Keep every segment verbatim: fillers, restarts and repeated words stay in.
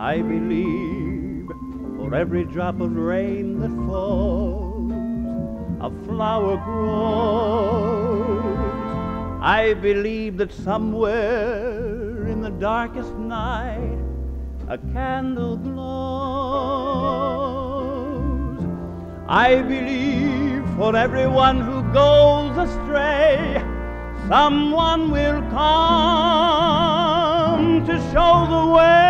I believe for every drop of rain that falls, a flower grows. I believe that somewhere in the darkest night a candle glows. I believe for everyone who goes astray, someone will come to show the way.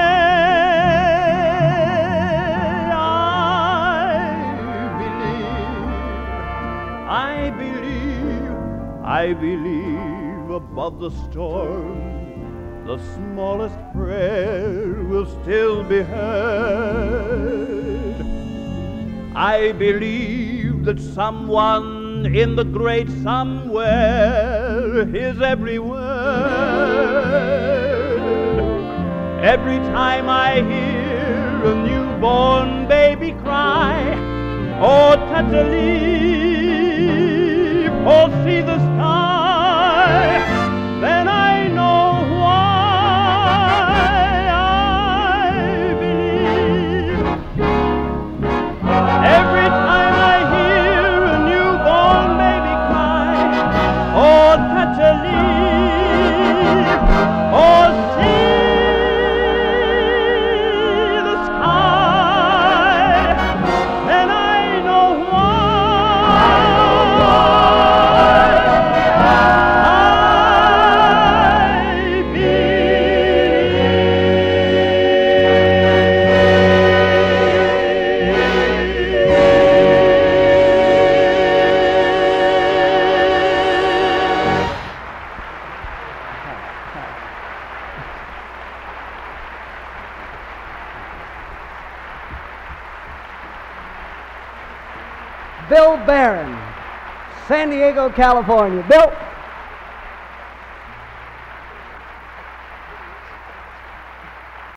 I believe, I believe above the storm, the smallest prayer will still be heard. I believe that someone in the great somewhere hears every word. Every time I hear a newborn baby cry, or touch a leaf, or see the sky, then I know why I believe. Every time I hear a newborn baby cry, or touch a leaf, or see the sky, then I know why I Bill Barron, San Diego, California. Bill.